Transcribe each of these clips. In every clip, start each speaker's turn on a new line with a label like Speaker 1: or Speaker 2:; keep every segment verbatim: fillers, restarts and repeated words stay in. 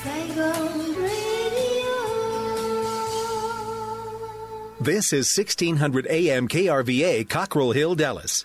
Speaker 1: Saigon Radio.
Speaker 2: This is sixteen hundred A M K R V A, Cockrell Hill, Dallas.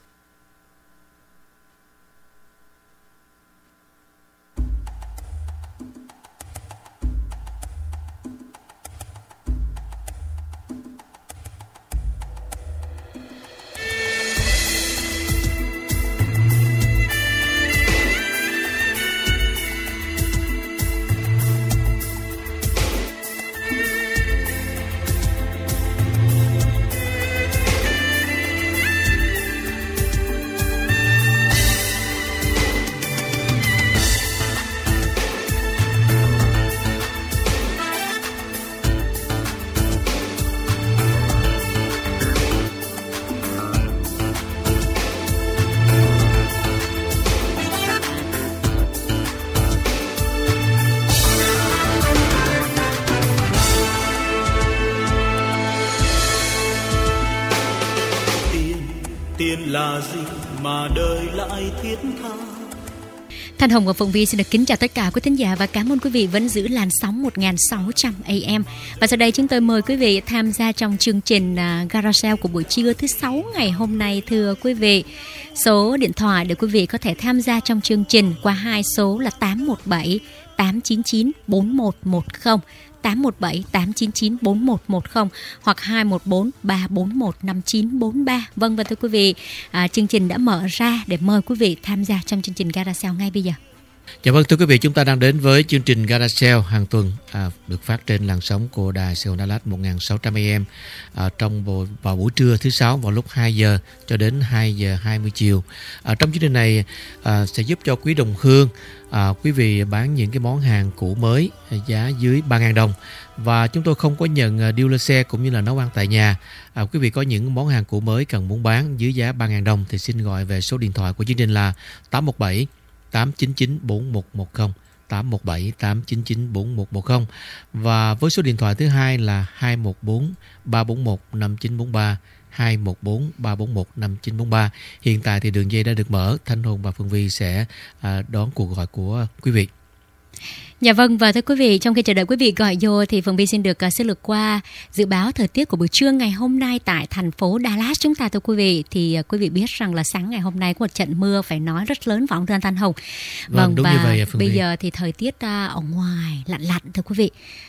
Speaker 3: Là gì mà đời lại thiết tha.
Speaker 4: Thanh Hồng và Phụng Vi xin được kính chào tất cả quý thính giả và cảm ơn quý vị vẫn giữ làn sóng một nghìn sáu trăm A M. Và sau đây chúng tôi mời quý vị tham gia trong chương trình uh, Garage Sale của buổi trưa thứ sáu ngày hôm nay. Thưa quý vị, số điện thoại để quý vị có thể tham gia trong chương trình qua hai số là tám một bảy tám chín chín bốn một một không, tám một bảy tám chín chín bốn một một không hoặc hai một bốn ba bốn một năm chín bốn ba. Vâng, và thưa quý vị, à, chương trình đã mở ra để mời quý vị tham gia trong chương trình Garage Sale ngay bây giờ.
Speaker 5: Dạ vâng, thưa quý vị, chúng ta đang đến với chương trình Garage Sale hàng tuần à, được phát trên làn sóng của đài Sài Gòn Đà Lạt một nghìn sáu trăm A M à, trong bộ, vào buổi trưa thứ sáu vào lúc hai giờ cho đến hai giờ hai mươi chiều. À, trong chương trình này à, sẽ giúp cho quý đồng hương, à, quý vị bán những cái món hàng cũ mới giá dưới ba nghìn đồng. Và chúng tôi không có nhận dealer xe cũng như là nấu ăn tại nhà. À, quý vị có những món hàng cũ mới cần muốn bán dưới giá ba nghìn đồng thì xin gọi về số điện thoại của chương trình là tám một bảy tám chín chín bốn một một không, tám một bảy tám chín chín bốn một một không. Và với số điện thoại thứ hai là hai một bốn ba bốn một năm chín bốn ba, hai một bốn ba bốn một năm chín bốn ba. Hiện tại thì đường dây đã được mở, Thanh Hùng và Phương Vi sẽ à, đón cuộc gọi của quý vị.
Speaker 4: Dạ vâng, và thưa quý vị, trong khi chờ đợi quý vị gọi vô thì Phương Vi xin được uh, sơ lược qua dự báo thời tiết của buổi trưa ngày hôm nay tại thành phố Dallas chúng ta. Thưa quý vị, thì uh, quý vị biết rằng là sáng ngày hôm nay có một trận mưa phải nói rất lớn vào ông Thanh Hồng.
Speaker 5: Vâng,
Speaker 4: vâng
Speaker 5: đúng
Speaker 4: và
Speaker 5: như vậy, Phương
Speaker 4: bây
Speaker 5: Vi.
Speaker 4: giờ thì thời tiết uh, ở ngoài lạnh lạnh thưa quý vị.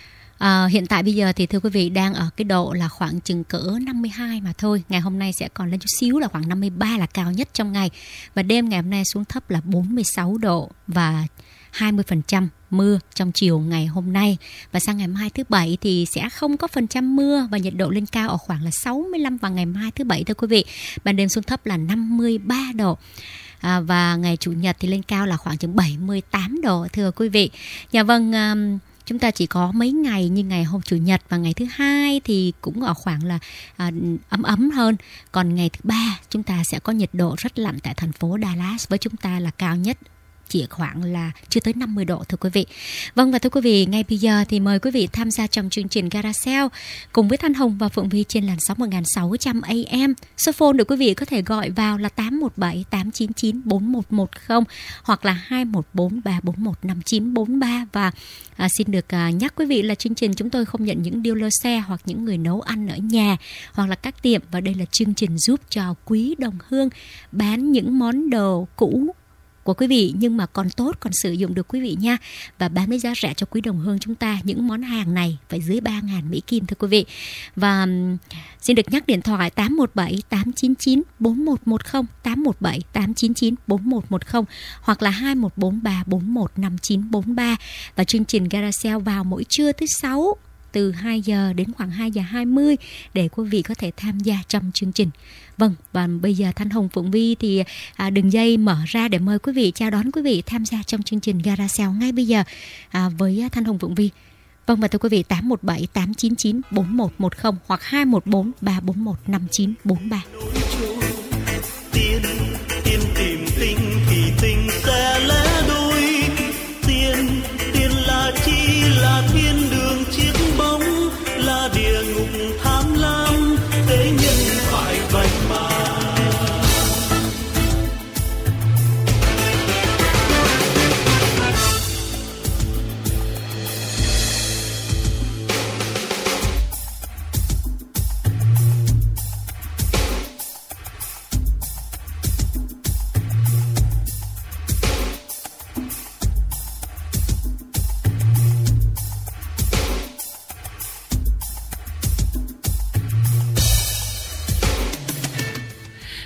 Speaker 4: À, hiện tại bây giờ thì thưa quý vị đang ở cái độ là khoảng chừng cỡ năm mươi hai mà thôi. Ngày hôm nay sẽ còn lên chút xíu là khoảng năm mươi ba là cao nhất trong ngày. Và đêm ngày hôm nay xuống thấp là bốn mươi sáu độ và hai mươi phần trăm mưa trong chiều ngày hôm nay. Và sang ngày mai thứ bảy thì sẽ không có phần trăm mưa và nhiệt độ lên cao ở khoảng là sáu mươi lăm vào ngày mai thứ bảy thưa quý vị. Ban đêm xuống thấp là năm mươi ba độ. À, và ngày chủ nhật thì lên cao là khoảng chừng bảy mươi tám độ thưa quý vị. Dạ vâng, um, chúng ta chỉ có mấy ngày như ngày hôm chủ nhật và ngày thứ hai thì cũng ở khoảng là à, ấm ấm hơn. Còn ngày thứ ba chúng ta sẽ có nhiệt độ rất lạnh tại thành phố Dallas, với chúng ta là cao nhất chỉ khoảng là chưa tới năm mươi độ thưa quý vị. Vâng, và thưa quý vị, ngay bây giờ thì mời quý vị tham gia trong chương trình Garage Sale cùng với Thanh Hồng và Phượng Vi trên làn sóng một nghìn sáu trăm A M. Số phone để quý vị có thể gọi vào là tám một bảy tám chín chín bốn một một không hoặc là hai một bốn ba bốn một năm chín bốn ba. Và à, xin được à, nhắc quý vị là chương trình chúng tôi không nhận những dealer xe hoặc những người nấu ăn ở nhà hoặc là các tiệm, và đây là chương trình giúp cho quý đồng hương bán những món đồ cũ của quý vị nhưng mà còn tốt, còn sử dụng được quý vị nha, và bán với giá rẻ cho quý đồng hương chúng ta. Những món hàng này phải dưới ba nghìn Mỹ Kim thưa quý vị. Và um, xin được nhắc điện thoại tám một bảy tám chín chín bốn một một không, tám một bảy tám chín chín bốn một một không hoặc là hai một bốn ba bốn một năm chín bốn ba. Và chương trình Garage Sale vào mỗi trưa thứ sáu từ hai giờ đến khoảng hai giờ hai mươi để quý vị có thể tham gia trong chương trình. Vâng, và bây giờ Thanh Hồng, Phượng Vi thì à, đường dây mở ra để mời quý vị, chào đón quý vị tham gia trong chương trình Garage Sale ngay bây giờ à, với Thanh Hồng, Phượng Vi. Vâng, và thưa quý vị, tám một bảy tám chín chín bốn một một không hoặc hai một bốn ba bốn một năm chín bốn ba.
Speaker 3: Tiên, tiên tìm tình thì tình sẽ lẽ đôi. Tiên, tiên là chi, là thiên đường chiếc bóng, là địa ngục tham lam, thế nhân phải vậy mà.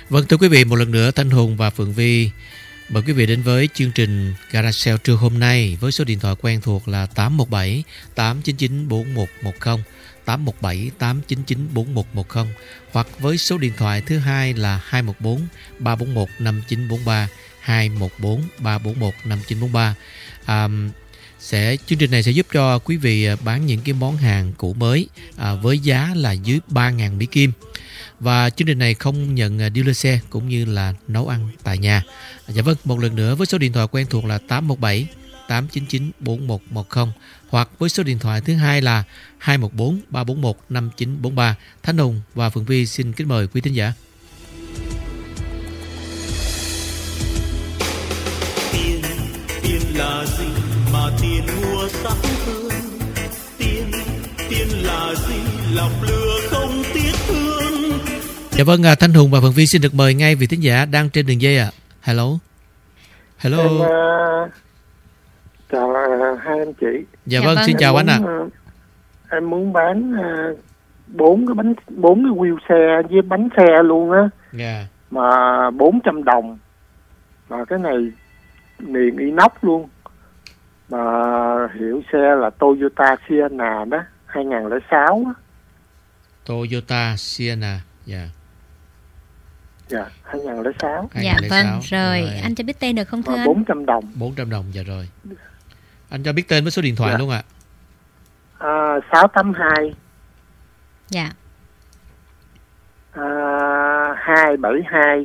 Speaker 5: Vâng, thưa quý vị, một lần nữa Thanh Hùng và Phượng Vi mời quý vị đến với chương trình Garage Sale trưa hôm nay với số điện thoại quen thuộc là tám một bảy tám chín chín bốn một một không, tám một bảy tám chín chín bốn một một không, hoặc với số điện thoại thứ hai là hai một bốn ba bốn một năm chín bốn ba, hai một bốn ba bốn một năm chín bốn ba. À, sẽ chương trình này sẽ giúp cho quý vị bán những cái món hàng cũ mới à, với giá là dưới ba nghìn Mỹ Kim. Và chương trình này không nhận dealer xe cũng như là nấu ăn tại nhà. Dạ vâng, một lần nữa với số điện thoại quen thuộc là tám một bảy tám chín chín bốn một một không, hoặc với số điện thoại thứ hai là hai một bốn ba bốn một năm chín bốn ba. Thanh Hùng và Phượng Vi xin kính mời quý thính giả.
Speaker 3: Tiền, tiền là gì mà tiền mua sắc hương? Tiền, tiền là gì lọc lừa không tiếc thương?
Speaker 5: Dạ vâng, à, Thanh Hùng và Phượng Vi xin được mời ngay vị thính giả đang trên đường dây ạ. À. Hello. Hello.
Speaker 6: Em uh, chào uh, hai anh chị.
Speaker 5: Dạ,
Speaker 4: Dạ
Speaker 5: vâng,
Speaker 4: vâng.
Speaker 5: xin chào anh ạ.
Speaker 6: À. Uh, em muốn bán bốn uh, cái bánh bốn cái wheel xe với bánh xe luôn á.
Speaker 5: Dạ.
Speaker 6: Mà bốn trăm đồng. Mà cái này niền inox luôn. Mà hiệu xe là Toyota Sienna đó, hai không không sáu á.
Speaker 5: Toyota Sienna. Dạ.
Speaker 6: Dạ, hai không không sáu.
Speaker 4: Dạ vâng, rồi.
Speaker 5: rồi.
Speaker 4: Anh cho biết tên được không thưa
Speaker 6: Mà
Speaker 4: anh?
Speaker 6: bốn trăm đồng.
Speaker 5: bốn trăm đồng, dạ rồi. Anh cho biết tên với số điện thoại
Speaker 6: Dạ.
Speaker 5: luôn ạ.
Speaker 6: À, sáu tám hai
Speaker 4: Dạ.
Speaker 6: à, hai bảy hai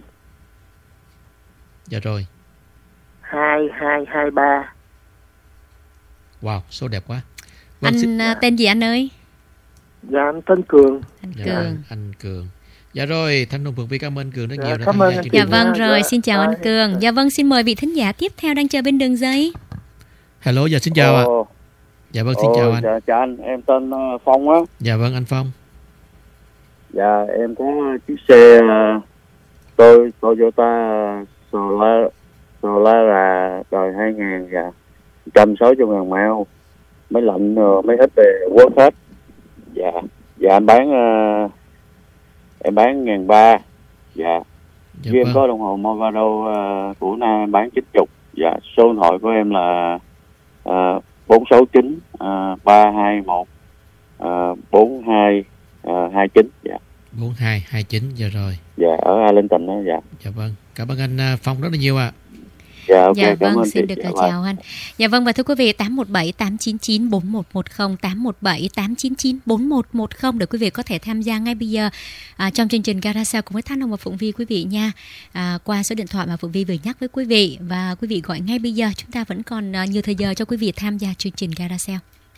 Speaker 5: Dạ rồi.
Speaker 6: hai hai hai ba.
Speaker 5: Wow, số đẹp quá. Vâng,
Speaker 4: Anh
Speaker 5: xin...
Speaker 4: à, tên gì anh ơi?
Speaker 6: Dạ, anh tên Cường.
Speaker 4: Anh
Speaker 5: Dạ,
Speaker 4: Cường.
Speaker 5: anh, anh Cường. Dạ rồi, Thanh Hùng Phượng Vi cảm ơn Cường rất
Speaker 6: Dạ,
Speaker 5: nhiều đã
Speaker 6: cảm
Speaker 5: tham
Speaker 6: ơn
Speaker 5: gia
Speaker 6: anh
Speaker 5: chương
Speaker 6: chị.
Speaker 4: Dạ
Speaker 5: trình.
Speaker 4: vâng,
Speaker 6: Dạ,
Speaker 4: rồi,
Speaker 6: dạ,
Speaker 4: xin chào
Speaker 6: bye.
Speaker 4: anh Cường. Dạ vâng, xin mời vị thính giả tiếp theo đang chờ bên đường dây.
Speaker 5: Hello, dạ xin chào ạ.
Speaker 7: Ồ,
Speaker 5: Dạ vâng, xin
Speaker 7: ồ,
Speaker 5: chào anh.
Speaker 7: Dạ, chào anh, em tên uh, Phong á.
Speaker 5: Dạ vâng, anh Phong.
Speaker 7: Dạ, em có chiếc xe uh, tôi Toyota Solara, Solara đời hai nghìn, dạ, một trăm sáu mươi ngàn mile. Máy lạnh, uh, máy hít về quốc hết. Dạ, dạ anh bán, uh, em bán ngàn ba. Dạ,
Speaker 5: Dạ
Speaker 7: với em
Speaker 5: vâng.
Speaker 7: có đồng hồ Movado uh, của Na em bán chín mươi. Dạ, số điện thoại của em là uh, bốn sáu chín ba hai một bốn hai hai chín. Dạ.
Speaker 5: bốn hai hai chín, dạ rồi.
Speaker 7: Dạ, ở Arlington đó. Dạ.
Speaker 5: Dạ vâng, cảm ơn anh à, Phong rất là nhiều ạ.
Speaker 7: Dạ, ok,
Speaker 4: Dạ
Speaker 7: cảm
Speaker 4: vâng,
Speaker 7: ơn
Speaker 4: xin
Speaker 7: chị.
Speaker 4: được
Speaker 7: Dạ,
Speaker 4: chào anh. Dạ vâng, và thưa quý vị, tám một bảy tám chín chín bốn một một không, tám một bảy tám chín chín bốn một một không để quý vị có thể tham gia ngay bây giờ à, trong chương trình Garage Sale cùng với Thanh Hùng và Phượng Vi quý vị nha. À, qua số điện thoại mà Phượng Vi vừa nhắc với quý vị, và quý vị gọi ngay bây giờ, chúng ta vẫn còn à, nhiều thời giờ cho quý vị tham gia chương trình Garage Sale.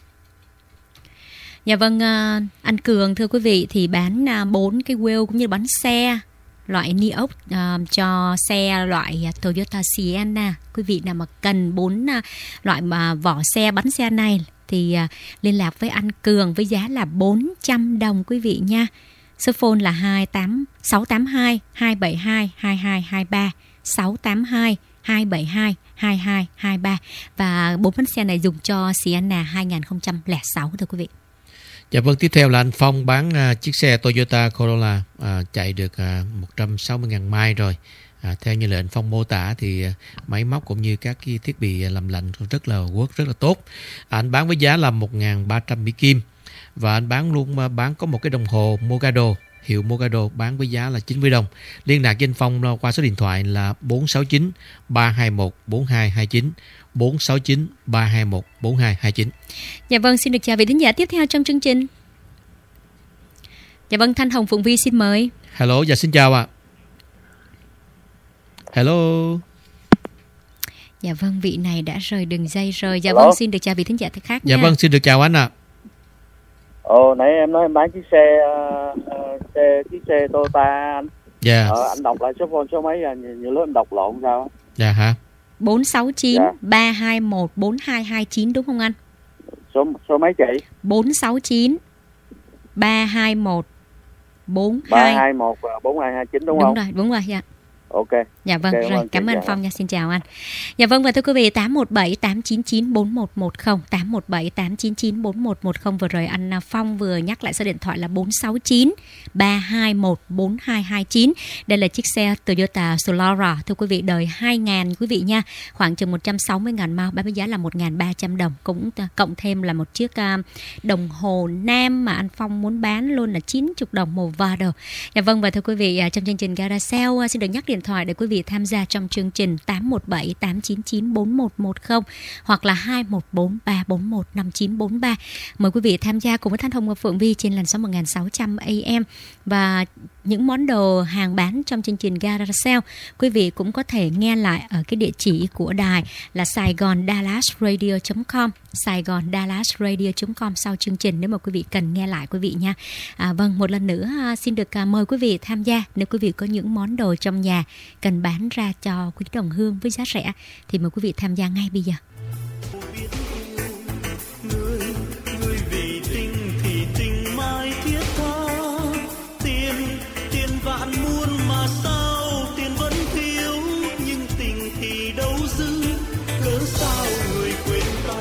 Speaker 4: Dạ vâng, à, anh Cường thưa quý vị thì bán bốn à, cái wheel cũng như bán xe loại ni ốc uh, cho xe loại Toyota Sienna. Quý vị nào mà cần bốn uh, loại mà vỏ xe bánh xe này thì uh, liên lạc với anh Cường với giá là bốn trăm đồng quý vị nha. Số phone là hai tám sáu tám hai hai bảy hai hai hai hai ba, sáu tám hai hai bảy hai hai hai hai ba, và bốn bánh xe này dùng cho Sienna hai không không sáu thưa quý vị.
Speaker 5: Dạ vâng, tiếp theo là anh Phong bán à, chiếc xe Toyota Corolla à, chạy được à, một trăm sáu mươi ngàn mile rồi. À, theo như lời anh Phong mô tả thì à, máy móc cũng như các cái thiết bị làm lạnh rất là work rất là tốt. À, anh bán với giá là một nghìn ba trăm Mỹ Kim, và anh bán luôn à, bán có một cái đồng hồ Mogado, hiệu Mogado, bán với giá là chín mươi đồng. Liên lạc với anh Phong qua số điện thoại là bốn sáu chín ba hai một bốn hai hai chín, bốn sáu chín ba hai một bốn hai hai chín.
Speaker 4: Dạ vâng, xin được chào vị thính giả tiếp theo trong chương trình. Dạ vâng, Thanh Hồng Phượng Vi xin mời.
Speaker 5: Hello, dạ xin chào ạ. À. Hello.
Speaker 4: Dạ vâng, vị này đã rời đường dây rồi. Dạ
Speaker 7: Hello.
Speaker 4: vâng, xin được chào vị thính giả khác
Speaker 5: Dạ
Speaker 4: nha.
Speaker 5: vâng, xin được chào anh ạ. À.
Speaker 7: Ồ, nãy em nói em bán chiếc xe, uh, uh, xe chiếc xe Toyota anh.
Speaker 5: Dạ.
Speaker 7: Ờ, anh đọc lại số phone số mấy, nhiều, nhiều lúc em đọc lộn sao?
Speaker 5: Dạ hả?
Speaker 4: bốn sáu chín
Speaker 7: Dạ.
Speaker 4: ba hai một bốn hai hai chín đúng không anh?
Speaker 7: Số số mấy chị?
Speaker 4: bốn sáu chín ba hai một bốn
Speaker 7: ba
Speaker 4: hai
Speaker 7: hai một bốn hai hai chín đúng,
Speaker 4: đúng
Speaker 7: không?
Speaker 4: rồi, đúng rồi dạ.
Speaker 7: Ok.
Speaker 4: Dạ vâng,
Speaker 7: okay,
Speaker 4: rồi,
Speaker 7: ơn
Speaker 4: cảm ơn Phong nha, xin chào anh. Dạ vâng, và thưa quý vị, tám một bảy tám chín chín bốn một một không, tám một bảy tám chín chín bốn một một không. Vừa rồi anh Phong vừa nhắc lại số điện thoại là bốn sáu chín ba hai một bốn hai hai chín. Đây là chiếc xe Toyota Solara, thưa quý vị, đời hai nghìn quý vị nha, khoảng chừng một trăm sáu mươi nghìn mile, bán với giá là một nghìn ba trăm đồng, cũng cộng thêm là một chiếc uh, đồng hồ nam mà anh Phong muốn bán luôn là chín mươi đồng màu vàng đầu. Dạ vâng, và thưa quý vị, uh, trong chương trình Gara Sale uh, xin được nhắc điện thoại để quý vị tham gia trong chương trình tám một bảy tám chín chín bốn một một không hoặc là hai một bốn ba bốn một năm chín bốn ba. Mời quý vị tham gia cùng với Thanh Hồng và Phượng Vi trên làn sóng một nghìn sáu trăm A M. Và những món đồ hàng bán trong chương trình Gara Sale, quý vị cũng có thể nghe lại ở cái địa chỉ của đài là saigon dallas radio chấm com, saigon dallas radio chấm com sau chương trình nếu mà quý vị cần nghe lại quý vị nha. À, vâng, một lần nữa xin được mời quý vị tham gia. Nếu quý vị có những món đồ trong nhà cần bán ra cho quý đồng hương với giá rẻ thì mời quý vị tham gia ngay bây giờ.
Speaker 3: Người, người vì tình thì tình mãi thiết tha, tiền, tiền vạn muôn mà sao tiền vẫn thiếu, nhưng tình thì đâu dư, cớ sao người quên ta.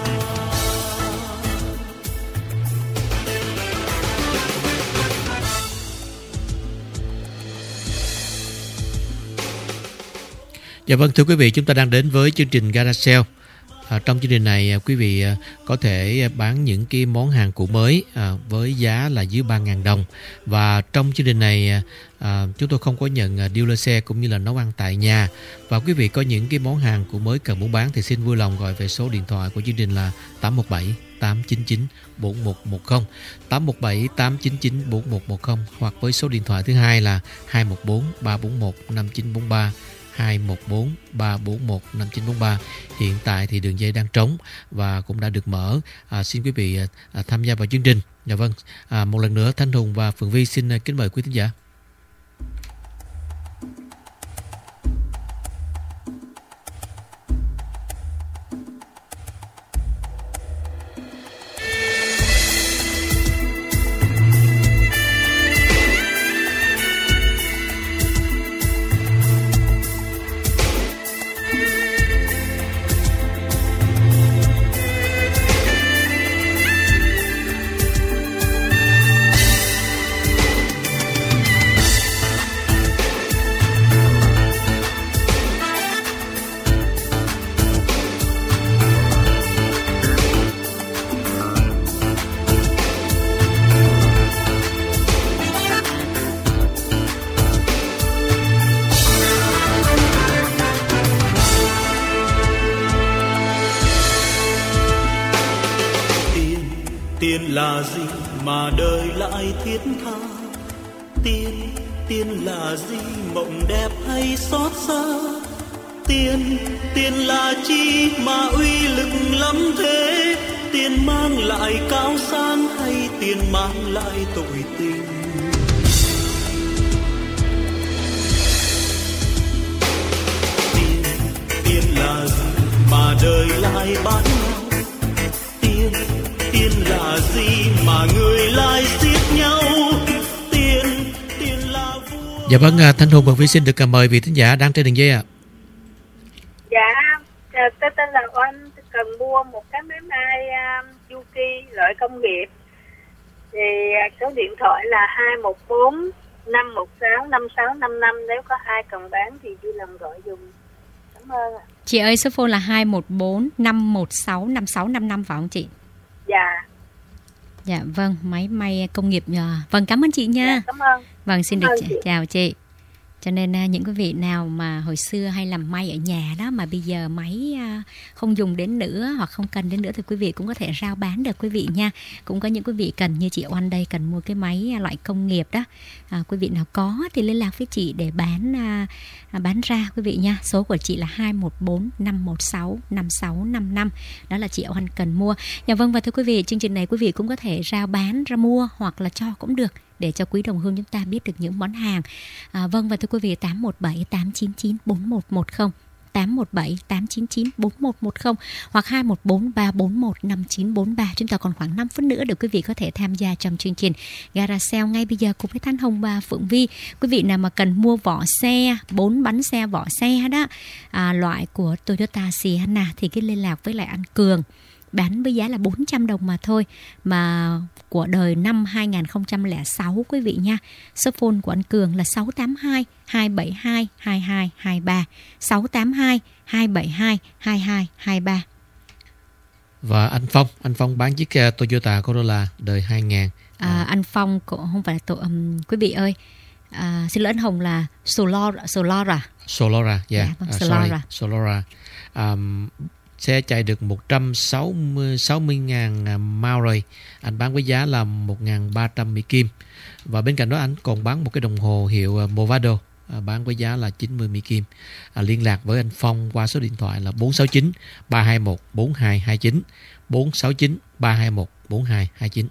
Speaker 5: Dạ vâng, thưa quý vị, chúng ta đang đến với chương trình Gara Sale. À, trong chương trình này quý vị có thể bán những cái món hàng cũ mới à, với giá là dưới ba nghìn đồng. Và trong chương trình này à, chúng tôi không có nhận dealer xe cũng như là nấu ăn tại nhà. Và quý vị có những cái món hàng cũ mới cần muốn bán thì xin vui lòng gọi về số điện thoại của chương trình là tám một bảy tám chín chín bốn một một không, tám một bảy tám chín chín bốn một một không, hoặc với số điện thoại thứ hai là hai một bốn ba bốn một năm chín bốn ba, hai một bốn ba bốn một năm chín bốn ba. Hiện tại thì đường dây đang trống và cũng đã được mở. À, xin quý vị à, tham gia vào chương trình. Dạ vâng, à, một lần nữa Thanh Hùng và Phượng Vi xin kính mời quý thính giả.
Speaker 3: Tiền là gì mà đời lại thiết tha, tiền, tiền là gì mộng đẹp hay xót xa, tiền, tiền là chi mà uy lực lắm thế, tiền mang lại cao sang hay tiền mang lại tội tình. Tiền, tiền là gì mà đời lại bán nhau, tiền, tiền là gì mà người lại giết nhau, tiền, tiền là vua.
Speaker 5: Dạ vâng, Thanh Hùng và Vi xin được mời vị thính giả đang trên đường dây ạ. À.
Speaker 8: Dạ, tôi tên là Oanh, cần mua một cái máy may um, Yuki loại công nghiệp. Thì số điện thoại là hai một bốn năm một sáu năm sáu năm năm, nếu có ai cần bán thì vui lòng gọi dùm. Cảm ơn ạ.
Speaker 4: Chị ơi, số phone là hai một bốn năm một sáu năm sáu năm năm phải không chị?
Speaker 8: Dạ.
Speaker 4: Dạ vâng, máy may công nghiệp. Vâng, cảm ơn chị nha.
Speaker 8: Dạ, cảm ơn.
Speaker 4: Vâng, xin
Speaker 8: cảm
Speaker 4: được
Speaker 8: ơn chị.
Speaker 4: Chào chị. Cho nên những quý vị nào mà hồi xưa hay làm may ở nhà đó mà bây giờ máy không dùng đến nữa hoặc không cần đến nữa thì quý vị cũng có thể rao bán được quý vị nha. Cũng có những quý vị cần như chị Oanh đây, cần mua cái máy loại công nghiệp đó. À, quý vị nào có thì liên lạc với chị để bán à, bán ra quý vị nha. Số của chị là hai một bốn năm một sáu năm sáu năm năm. Đó là chị Oanh cần mua. Dạ vâng, và thưa quý vị, chương trình này quý vị cũng có thể rao bán ra mua hoặc là cho cũng được, để cho quý đồng hương chúng ta biết được những món hàng. À, vâng, và thưa quý vị, tám một bảy tám chín chín bốn một một không, tám một bảy tám chín chín bốn một một không hoặc hai một bốn ba bốn một năm chín bốn ba. Chúng ta còn khoảng năm phút nữa để quý vị có thể tham gia trong chương trình Gara Sale ngay bây giờ cùng với Thanh Hồng và Phượng Vi. Quý vị nào mà cần mua vỏ xe, bốn bánh xe vỏ xe đó, à, loại của Toyota Sienna thì cứ liên lạc với lại anh Cường, bán với giá là bốn trăm đồng mà thôi, mà của đời năm hai không không sáu quý vị nha. Số phone của anh Cường là sáu tám hai hai bảy hai hai hai hai ba, sáu tám hai hai bảy hai hai hai hai ba.
Speaker 5: Và anh Phong, anh Phong bán chiếc Toyota Corolla đời hai nghìn.
Speaker 4: À, à. Anh Phong cũng không phải là tổ, um, quý vị ơi. À, xin lỗi anh Hồng là Solara, Solara.
Speaker 5: Solara, yeah.
Speaker 4: Dạ, vâng,
Speaker 5: uh,
Speaker 4: Solara.
Speaker 5: Sorry, Solara. Um, xe chạy được một trăm sáu mươi nghìn mile rồi. Anh bán với giá là một nghìn ba trăm Mỹ Kim. Và bên cạnh đó anh còn bán một cái đồng hồ hiệu Movado, à, bán với giá là chín mươi Mỹ Kim. À, liên lạc với anh Phong qua số điện thoại là bốn sáu chín ba hai một bốn hai hai chín, bốn sáu chín ba hai một bốn hai hai chín.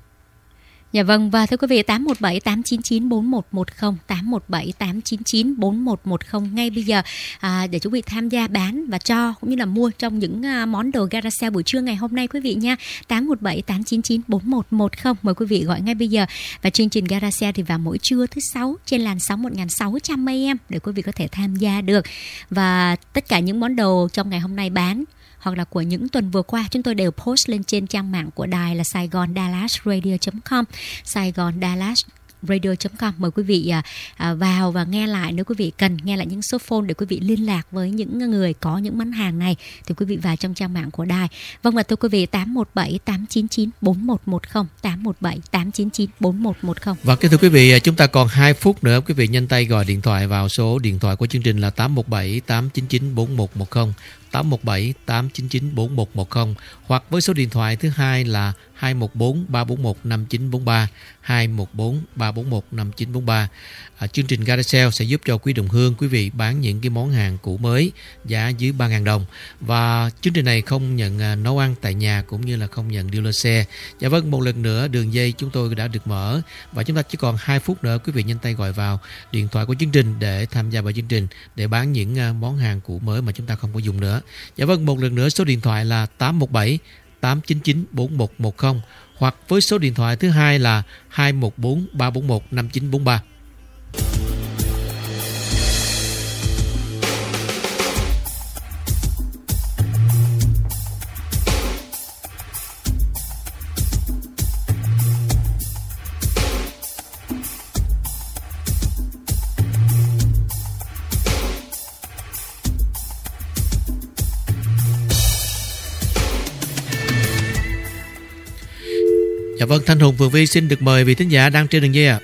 Speaker 4: Dạ vâng, và thưa quý vị, tám một bảy tám chín chín bốn một một không, tám một bảy tám chín chín bốn một một không ngay bây giờ, à, để quý vị tham gia bán và cho cũng như là mua trong những à, món đồ Gara Sale buổi trưa ngày hôm nay quý vị nha. Tám một bảy tám chín chín bốn một một không, mời quý vị gọi ngay bây giờ. Và chương trình Gara Sale thì vào mỗi trưa thứ sáu trên làn sóng một nghìn sáu trăm a em để quý vị có thể tham gia được. Và tất cả những món đồ trong ngày hôm nay bán hoặc là của những tuần vừa qua chúng tôi đều post lên trên trang mạng của đài là Saigon Dallas Radio chấm com, Saigon Dallas radio chấm com. Mời quý vị à, à, vào và nghe lại nếu quý vị cần, nghe lại những số phone để quý vị liên lạc với những người có những món hàng này thì quý vị vào trong trang mạng của đài. Vâng, và thưa quý vị, tám một bảy tám chín chín bốn một một không, tám một bảy tám chín chín bốn một một không.
Speaker 5: Và kính thưa quý vị, chúng ta còn hai phút nữa, quý vị nhanh tay gọi điện thoại vào số điện thoại của chương trình là tám một bảy tám chín chín bốn một một không, tám một bảy tám chín chín bốn một một không, hoặc với số điện thoại thứ hai là hai một bốn ba bốn một năm chín bốn ba, hai một bốn ba bốn một năm chín bốn ba. À, chương trình Gara Sale sẽ giúp cho quý đồng hương, quý vị bán những cái món hàng cũ mới giá dưới ba nghìn đồng. Và chương trình này không nhận à, nấu ăn tại nhà cũng như là không nhận dealer xe. Dạ vâng, một lần nữa đường dây chúng tôi đã được mở và chúng ta chỉ còn hai phút nữa, quý vị nhanh tay gọi vào điện thoại của chương trình để tham gia vào chương trình để bán những à, món hàng cũ mới mà chúng ta không có dùng nữa. Dạ vâng, một lần nữa số điện thoại là tám một bảy tám chín chín bốn một một không hoặc với số điện thoại thứ hai là hai một bốn ba bốn một năm chín bốn ba. Dạ vâng, Thanh Hùng, Phượng Vi xin được mời vị thính giả đang trên đường dây ạ. À.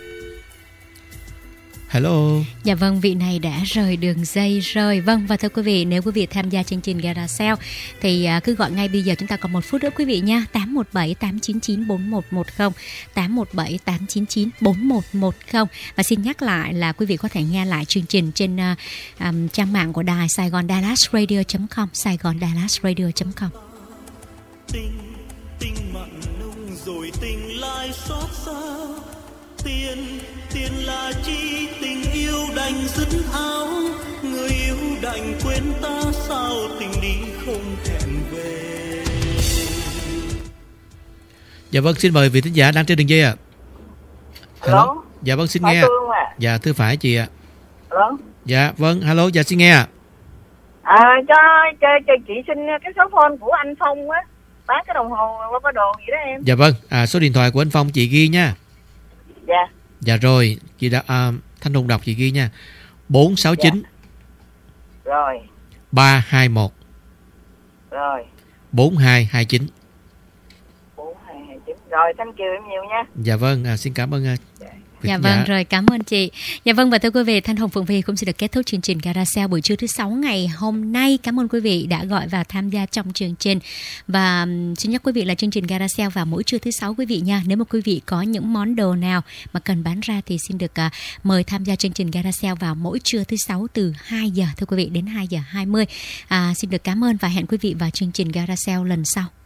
Speaker 5: Hello.
Speaker 4: Dạ vâng, vị này đã rời đường dây rồi. Vâng, và thưa quý vị, nếu quý vị tham gia chương trình Gara Sale thì cứ gọi ngay bây giờ, chúng ta còn một phút nữa quý vị nha. Tám một bảy tám chín chín bốn một một không, tám một bảy tám chín chín bốn một một không. Và xin nhắc lại là quý vị có thể nghe lại chương trình trên uh, um, trang mạng của đài Saigon Dallas Radio chấm com, Saigon Dallas Radio chấm com.
Speaker 3: Tình, tình mặn nồng rồi tình lại xót xa. Tiền, tiền là chi, tình yêu đành dứt áo. Người yêu đành quên ta, sao tình đi không hẹn về.
Speaker 5: Dạ vâng, xin mời vị thính giả đang trên đường dây ạ. À. Hello. Hello. Dạ vâng, xin
Speaker 9: Phải
Speaker 5: nghe.
Speaker 9: À.
Speaker 5: Dạ thưa phải chị ạ. À.
Speaker 9: Hello.
Speaker 5: Dạ vâng, hello, dạ xin nghe ạ.
Speaker 9: À. À, cho, cho cho chị xin cái số phone của anh Phong á, bán cái đồng hồ qua cái đồ gì đó em.
Speaker 5: Dạ vâng, à, số điện thoại của anh Phong chị ghi nha.
Speaker 9: Dạ.
Speaker 5: Dạ rồi, chị đã à, Thanh Hùng đọc chị ghi nha. bốn sáu chín.
Speaker 9: Dạ. Rồi.
Speaker 5: ba hai một.
Speaker 9: Rồi.
Speaker 5: bốn hai hai chín.
Speaker 9: bốn hai hai chín. Rồi, thank you em nhiều nha.
Speaker 5: Dạ vâng, à, xin cảm ơn. À,
Speaker 9: dạ.
Speaker 4: Dạ vâng, dạ. Rồi cảm ơn chị. Dạ vâng, và thưa quý vị, Thanh Hồng, Phượng Vi cũng sẽ được kết thúc chương trình Gara Sale buổi trưa thứ sáu ngày hôm nay. Cảm ơn quý vị đã gọi và tham gia trong chương trình. Và xin nhắc quý vị là chương trình Gara Sale vào mỗi trưa thứ sáu quý vị nha. Nếu mà quý vị có những món đồ nào mà cần bán ra thì xin được uh, mời tham gia chương trình Gara Sale vào mỗi trưa thứ sáu từ hai giờ thưa quý vị đến hai giờ hai mươi. À, xin được cảm ơn và hẹn quý vị vào chương trình Gara Sale lần sau.